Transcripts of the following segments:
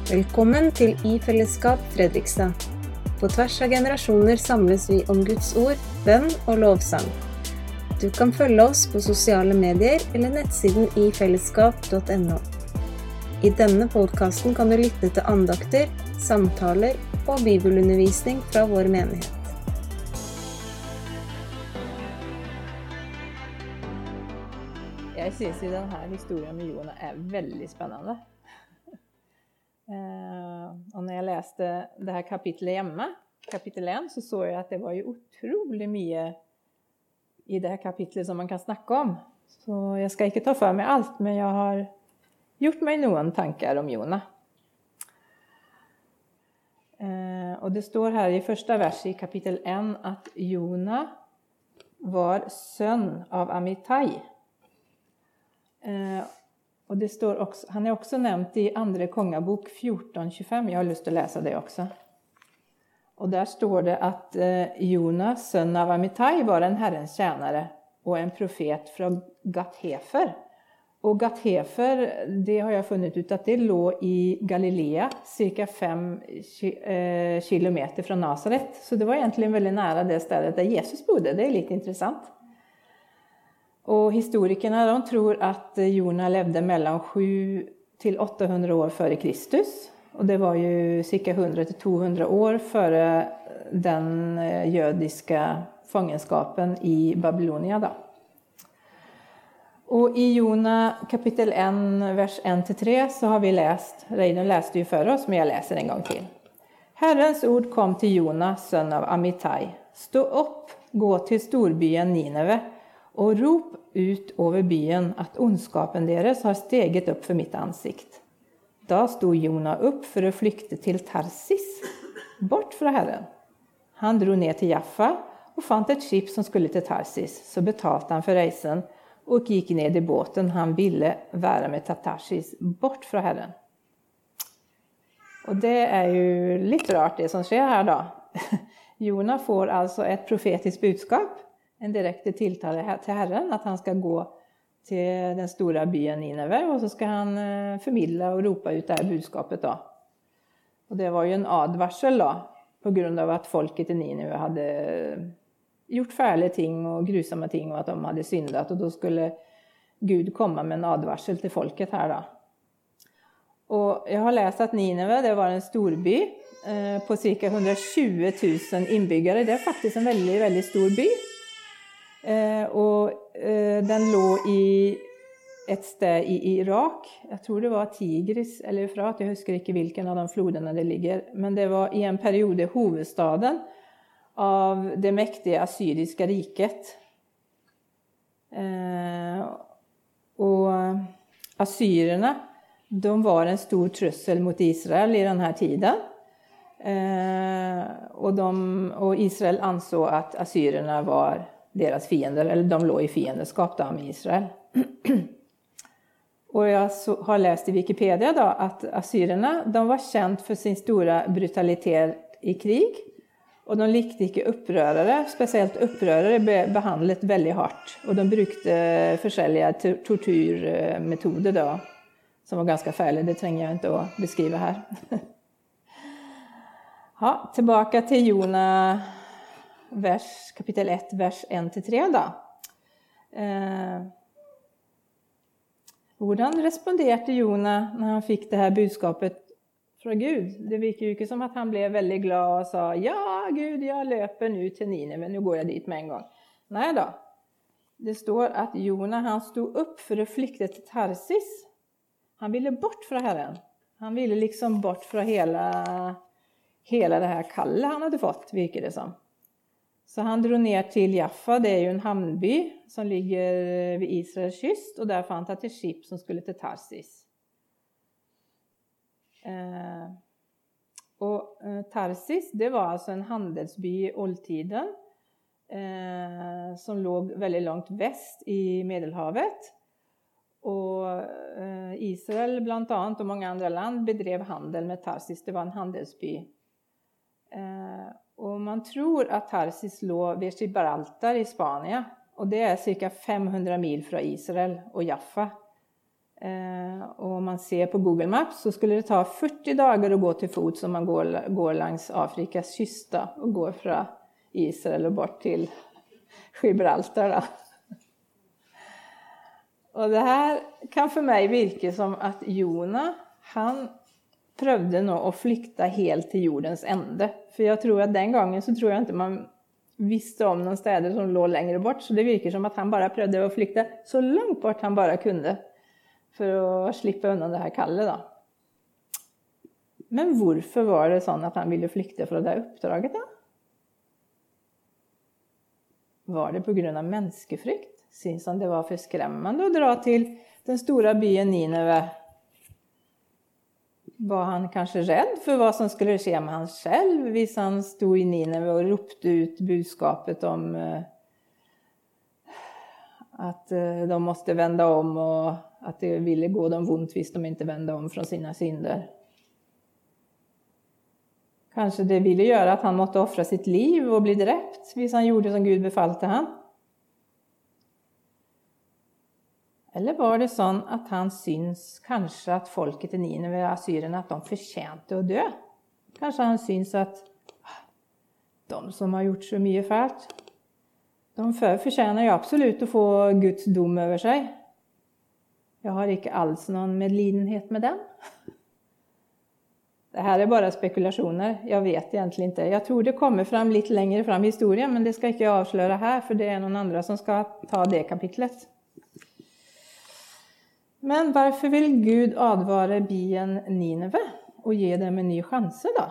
Velkommen til I-fellesskap Fredrikstad. På tvers av generasjoner samles vi om Guds ord, bønn og lovsang. Du kan følge oss på sosiale medier eller nettsiden ifellesskap.no. I denne podcasten kan du lytte til andakter, samtaler og bibelundervisning fra vår menighet. Jeg synes jo denne historien med Jonah veldig spennende. Og når jeg leste det her kapitlet hjemme, kapittel 1, så jeg at det var jo utrolig mye i det her kapitlet som man kan snakke om. Så jeg skal ikke ta for meg alt, men jeg har gjort meg noen tanker om Jonah. Og det står her i første vers i kapittel 1 at Jonah var sønn av Amittai. Og det står også, han også nevnt i andre kongabok 14:25. Jeg har lyst til å lese det også. Og der står det at Jonah, sønn av Amittai, var en herrens tjenere og en profet fra Gat-Hefer. Og Gat-Hefer, det har jeg funnet ut at det lå i Galilea, cirka 5 kilometer fra Nazaret. Så det var egentlig veldig nære det stedet der Jesus bodde. Det litt interessant. Og historikerne de tror at Jonah levde mellom 700 til 800 år før Kristus. Og det var jo ca. 100 til 200 år før den jødiske fangenskapen i Babylonia. Da. Og i Jonah kapittel 1, vers 1-3 så har vi lest, Reidun leste jo før oss, men jeg leser en gang til. Herrens ord kom til Jonah, sønn av Amittai. Stå opp, gå til storbyen Nineve, og rop ut over byen at ondskapen deres har steget opp for mitt ansikt. Da sto Jonah opp for å flykte til Tarsis, bort fra Herren. Han dro ned til Jaffa og fant et skip som skulle til Tarsis. Så betalte han for reisen og gikk ned i båten han ville være med til Tarsis, bort fra Herren. Og det jo litt rart det som skjer her da. Jonah får altså et profetisk budskap, en direkte tiltale til Herren, at han skal gå til den store byen Nineve, og så skal han formidle og rope ut det her budskapet da. Og det var jo en advarsel da, på grunn av at folket i Nineve hadde gjort fæle ting og grusomme ting, og at de hadde syndet, og da skulle Gud komme med en advarsel til folket her da. Og jeg har lest at Nineve, det var en storby på ca. 120 000 innbyggere. Det faktisk en veldig, veldig stor by. Og den lå i et sted i Irak. Jeg tror det var Tigris eller Efrat. Jeg husker ikke hvilken av de flodene det ligger. Men det var i en periode hovedstaden av det mektige assyriske riket. Og assyrerne, de var en stor trussel mot Israel i denne tiden. Og Israel anså at assyrerne var deres fiender, eller de lå i fiendeskap da med Israel. Og jeg har lest i Wikipedia da, at assyrerne, de var kjent for sin store brutalitet i krig, og de likte ikke opprørere, spesielt opprørere ble behandlet veldig hardt, og de brukte forskjellige torturmetoder da, som var ganske fæle, det trenger jeg ikke å beskrive her. Ja, tilbake til Jonah, kapittel 1, vers 1-3 da. Hvordan responderte Jonah når han fikk det her budskapet fra Gud? Det virker jo ikke som at han ble veldig glad og sa, ja Gud, jeg løper nå til Nineve, nå går jeg dit med en gang. Nei da. Det står at Jonah han stod opp for å flykte til Tarsis. Han ville bort fra Herren. Han ville liksom bort fra hele det her kallet han hadde fått, virker det som. Så han dro ned til Jaffa, det jo en havnby som ligger ved Israels kyst, og der fant han et skip som skulle til Tarsis. Og Tarsis, det var altså en handelsby i oldtiden, som lå veldig langt vest i Medelhavet. Og Israel blant annet og mange andre land bedrev handel med Tarsis, det var en handelsby. Og man tror at Tarsis lå ved Gibraltar i Spania, og det ca. 500 mil fra Israel og Jaffa. Och om man ser på Google Maps så skulle det ta 40 dagar att gå till fots om man går längs Afrikas kysta och går från Israel och bort till Gibraltar då. Och det här kan för mig virka som att Jona, han prövde nog att flykta helt till jordens ände. För jag tror att den gången så tror jag inte man visste om någon städer som låg längre bort. Så det virker som att han bara prövde att flykta så långt bort han bara kunde. För att slippa undan det här kallet då. Men varför var det så att han ville flykta från det här uppdraget då? Var det på grund av mänskefrykt? Syns han det var för skrämmande att dra till den stora byn Nineve? Var han kanske rädd för vad som skulle ske med han själv? Hvis han stod i Nineve och ropte ut budskapet om att de måste vända om och att det ville gå dem vondt hvis de inte vände om från sina synder. Kanske det ville göra att han måtte offra sitt liv och bli dräpt hvis han gjorde som Gud befalte han. Eller var det sån att han syns kanske att folket i Nineve, assyrierna, att de förtjänte att dö? Kanske han syns att de som har gjort så mycket fält, de förtjänar ju absolut att få Guds dom över sig. Jag har inte alls någon medlidenhet med den. Det här är bara spekulationer. Jag vet egentligen inte. Jag tror det kommer fram lite längre fram i historien, men det ska inte jag avslöja här för det är någon andra som ska ta det kapitlet. Men varför vill Gud advara byen Nineve och ge dem en ny chans då?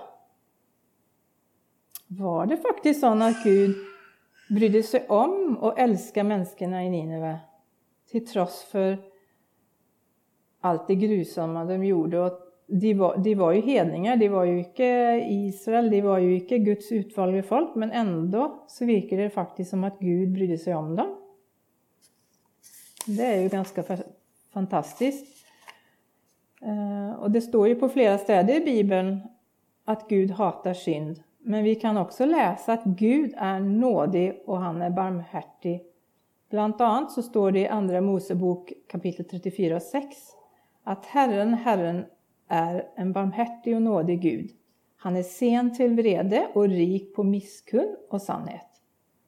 Var det faktiskt så att Gud brydde sig om och älskade människorna i Nineve till trots för allt det grusamma de gjorde? Och de var ju hedningar, de var ju inte Israel, de var ju inte Guds utvalgade folk, men ändå så virker det faktiskt som att Gud brydde sig om dem. Det är ju ganska fantastiskt. Och det står ju på flera ställen i Bibeln att Gud hatar synd. Men vi kan också läsa att Gud är nådig och han är barmhärtig. Bland annat så står det i andra Mosebok kapitel 34:6 att Herren är en barmhärtig och nådig Gud. Han är sen till vrede och rik på misskund och sannhet.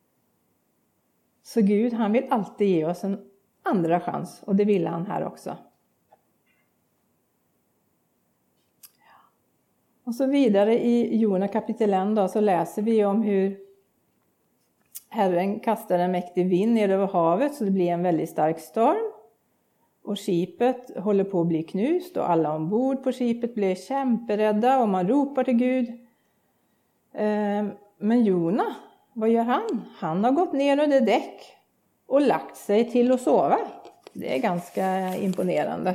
Så Gud, han vill alltid ge oss en andra chans och det ville han här också. Och så vidare i Jona kapitel 1 då, så läser vi om hur Herren kastar en mäktig vind ner över havet så det blir en väldigt stark storm. Och skipet håller på att bli knust och alla ombord på skipet blir kämperädda och man ropar till Gud. Men Jona, vad gör han? Han har gått ner under däck och lagt sig till att sova. Det är ganska imponerande.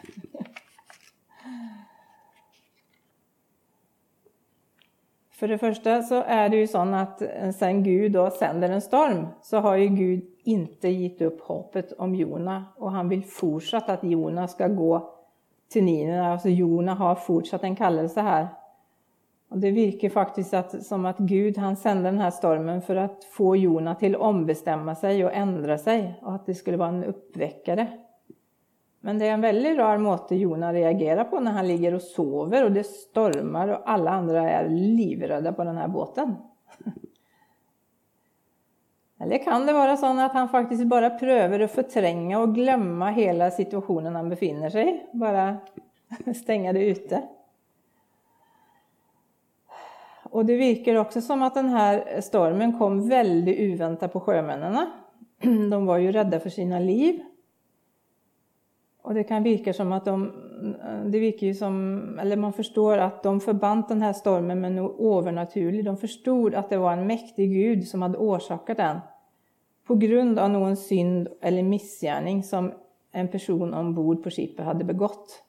För det första så är det ju så att sen Gud då sänder en storm så har ju Gud inte gett upp hoppet om Jona. Och han vill fortsatt att Jona ska gå till Nineve. Alltså Jona har fortsatt en kallelse här. Och det virker faktiskt som att Gud han sände den här stormen för att få Jona till att ombestämma sig och ändra sig. Och att det skulle vara en uppväckare. Men det är en väldigt rar måte Jona reagerar på när han ligger och sover och det stormar och alla andra är livrädda på den här båten. Eller kan det vara så att han faktiskt bara prövar att förtränga och glömma hela situationen han befinner sig i? Bara stänga det ute. Och det virker också som att den här stormen kom väldigt oväntat på sjömännen. De var ju rädda för sina liv. Och det kan virka som att det virker ju som, eller man förstår att de förband den här stormen med något övernaturligt. De förstod att det var en mäktig Gud som hade orsakat den. På grund av någon synd eller missgärning som en person ombord på skipet hade begått.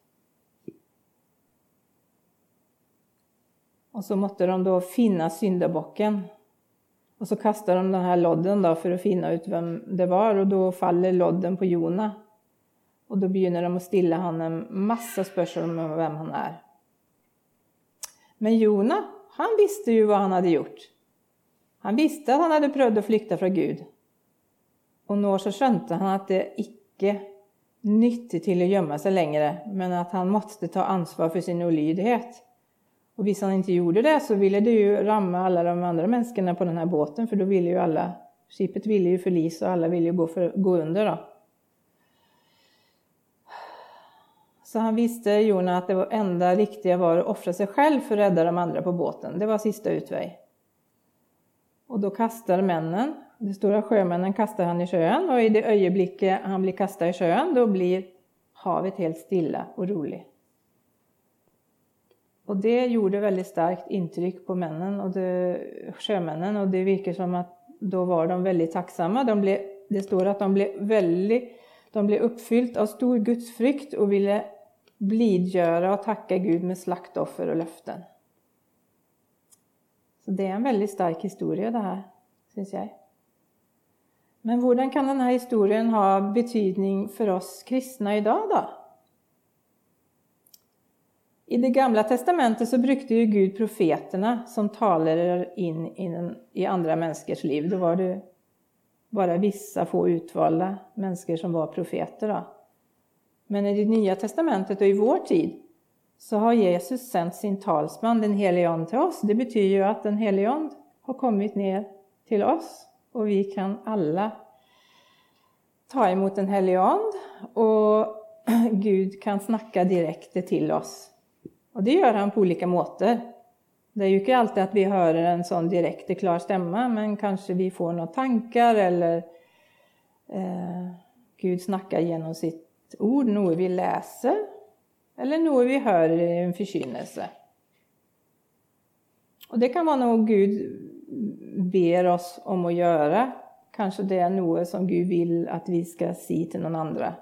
Och så måtte de då finna syndabocken. Och så kastar de den här lodden då för att finna ut vem det var. Och då faller lodden på Jona. Och då begynner de att stilla han en massa spörsmål om vem han är. Men Jona, han visste ju vad han hade gjort. Han visste att han hade prövat att flykta från Gud. Och nå så skönte han att det icke nyttig till att gömma sig längre, men att han måste ta ansvar för sin olydighet. Och hvis han inte gjorde det så ville det ju ramma alla de andra människorna på den här båten, för då ville ju alla, skipet ville ju förlisa och alla ville ju gå under då. Så han visste, Jona, att det enda riktiga var att offra sig själv för att rädda de andra på båten. Det var sista utväg. Och då kastar männen, de stora sjömännen kastar han i sjön, och i det ögonblicket han blir kastad i sjön, då blir havet helt stilla och roligt. Och det gjorde väldigt starkt intryck på männen och sjömännen, och det virker som att då var de väldigt tacksamma. Det står att de blev uppfyllt av stor gudsfrykt och ville blidgöra och tacka Gud med slaktoffer och löften. Så det är en väldigt stark historia det här, syns jag. Men hvordan kan den här historien ha betydning för oss kristna idag då? I det gamla testamentet så brukte ju Gud profeterna som talade in i andra människors liv. Då var det bara vissa få utvalda människor som var profeter då. Men i det nya testamentet och i vår tid så har Jesus sänt sin talsman, den helige Ande, till oss. Det betyder ju att den helige Ande har kommit ner till oss, och vi kan alla ta emot den helige Ande, och Gud kan snacka direkt till oss. Och det gör han på olika måter. Det är ju inte alltid att vi hör en sån direkt klar stämma, men kanske vi får några tankar eller Gud snackar genom sitt ord, något vi läser eller något vi hör i en förkynnelse. Och det kan vara något Gud ber oss om att göra. Kanske det är något som Gud vill att vi ska säga till någon andra.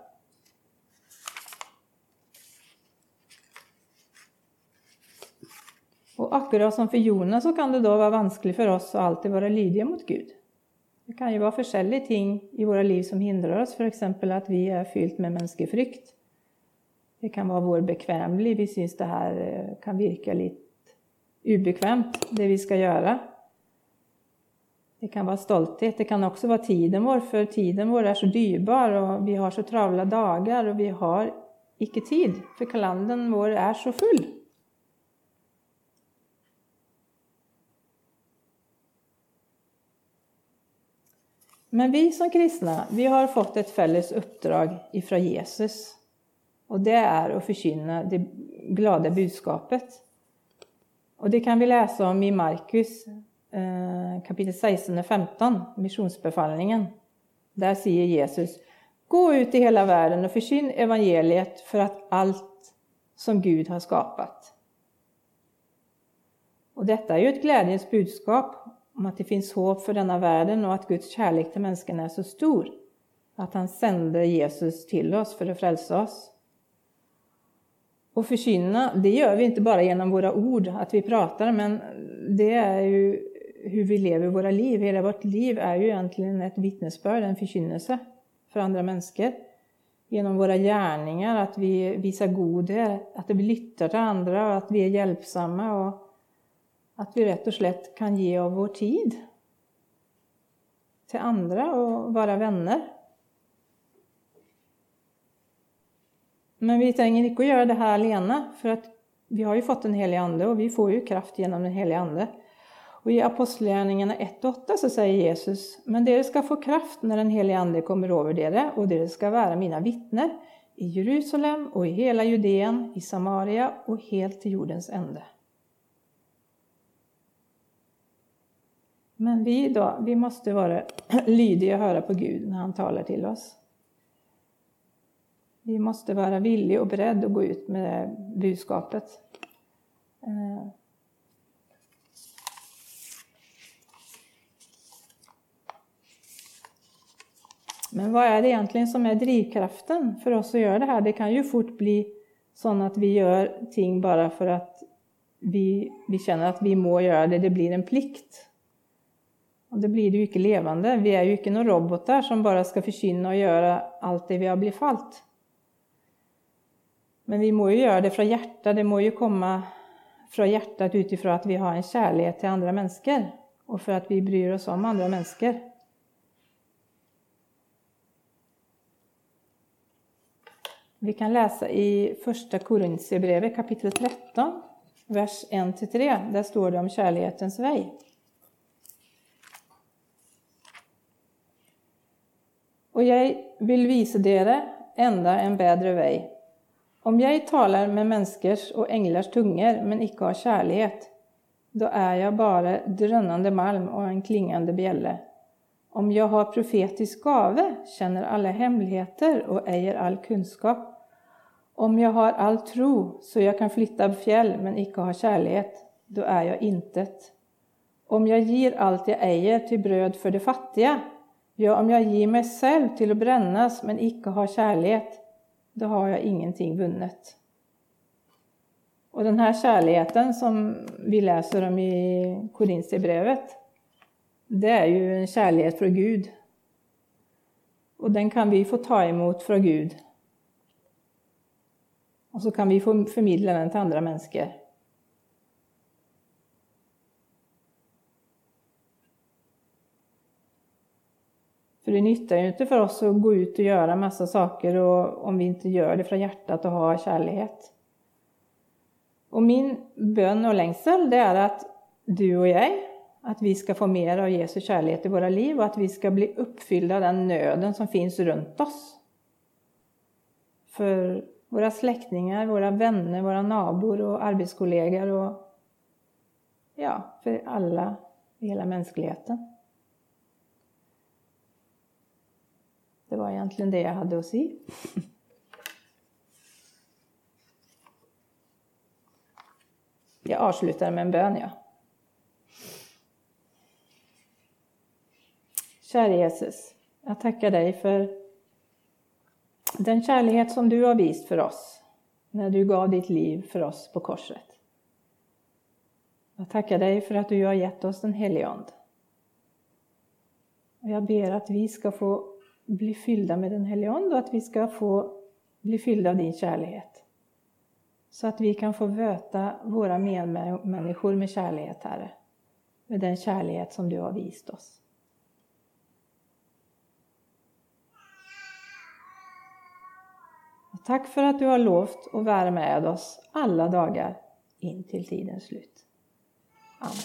Och akkurat som för Jonas så kan det då vara vanskligt för oss att alltid vara lydiga mot Gud. Det kan ju vara forskjellige ting i våra liv som hindrar oss. För exempel att vi är fyllt med menneskefrykt. Det kan vara vår bekvämlig. Vi syns det här kan virka lite ubekvämt, det vi ska göra. Det kan vara stolthet. Det kan också vara tiden vår. För tiden vår är så dyrbar och vi har så travla dagar och vi har inte tid. För kalendern vår är så full. Men vi som kristna, vi har fått ett fälles uppdrag ifrån Jesus. Och det är att förkynna det glada budskapet. Och det kan vi läsa om i Markus kapitel 16 och 15, missionsbefallningen. Där säger Jesus: gå ut i hela världen och förkynn evangeliet för att allt som Gud har skapat. Och detta är ju ett glädjens budskap om att det finns hopp för denna världen och att Guds kärlek till människorna är så stor att han sände Jesus till oss för att frälsa oss. Och förkynna, det gör vi inte bara genom våra ord, att vi pratar, men det är ju hur vi lever våra liv. Hela vårt liv är ju egentligen ett vittnesbörd, en förkynnelse för andra människor. Genom våra gärningar, att vi visar godhet, att vi lyssnar till andra och att vi är hjälpsamma och att vi rätt och slett kan ge av vår tid till andra och vara vänner. Men vi tränger inte att göra det här alena, för att vi har ju fått en helig ande och vi får ju kraft genom den heliga ande. Och i Apostlagärningarna 1:8 så säger Jesus: men dere ska få kraft när den heliga ande kommer över dere, och dere ska vara mina vittner i Jerusalem och i hela Judeen, i Samaria och helt till jordens ände. Men vi måste vara lydiga och höra på Gud när han talar till oss. Vi måste vara villiga och beredda att gå ut med budskapet. Men vad är det egentligen som är drivkraften för oss att göra det här? Det kan ju fort bli så att vi gör ting bara för att vi känner att vi må göra det. Det blir en plikt. Och det blir ju inte levande. Vi är ju inte några robotar som bara ska förkynna och göra allt det vi har blivit falt. Men vi må ju göra det från hjärtat. Det må ju komma från hjärtat utifrån att vi har en kärlek till andra människor. Och för att vi bryr oss om andra människor. Vi kan läsa i första Korinthierbrevet kapitel 13, vers 1-3. Där står det om kärlighetens väg. Og jeg vil vise dere enda en bedre vei. Om jeg taler med menneskers og englers tunger, men ikke har kjærlighet, da jeg bare drønnende malm og en klingende bjelle. Om jeg har profetisk gave, kjenner alle hemmeligheter og eier all kunnskap. Om jeg har all tro, så jeg kan flytte av fjell, men ikke har kjærlighet, da jeg intet. Om jeg gir alt jeg eier til brød for det fattige, ja, om jeg gir meg selv til å brennes, men ikke har kjærlighet, da har jeg ingenting vunnet. Og den her kjærligheten som vi leser om i Korinthierbrevet, det er jo en kjærlighet fra Gud. Og den kan vi få ta imot fra Gud. Og så kan vi få formidle den til andre mennesker. For det nytter jo ikke for oss å gå ut og gjøre masse saker om vi ikke gjør det fra hjertet og har kjærlighet. Og min bønn og lengsel, det er at du og jeg, at vi skal få mer av Jesu kjærlighet i våre liv, og at vi skal bli oppfylt av den nøden som finnes rundt oss. For våre slektninger, våre venner, våre naboer og arbeidskolleger, og ja, for alle i hele menneskeligheten. Det var egentlig det jeg hadde å si. Jeg avslutter med en bønn, ja. Kjære Jesus, jeg takker deg for den kjærlighet som du har vist for oss når du gav ditt liv for oss på korset. Jeg takker deg for at du har gitt oss den Hellige Ånd. Og jeg ber at vi skal få bli fyllda med den Hellige Ånd, og at vi skal få bli fyllda av din kjærlighet. Så at vi kan få møte våre medmennesker med kjærlighet, Herre. Med den kjærlighet som du har vist oss. Og takk for at du har lovt å være med oss alle dager inntil tidens slutt. Amen.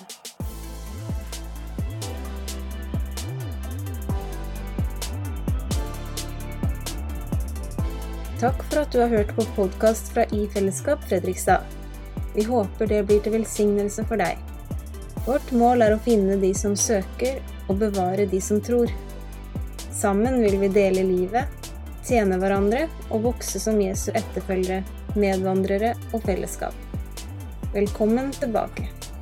Takk for at du har hørt på podcast fra I Fellesskap Fredrikstad. Vi håper det blir til velsignelse for deg. Vårt mål er å finne de som søker og bevare de som tror. Sammen vil vi dele livet, tjene hverandre og vokse som Jesu etterfølgere, medvandrere og fellesskap. Velkommen tilbake.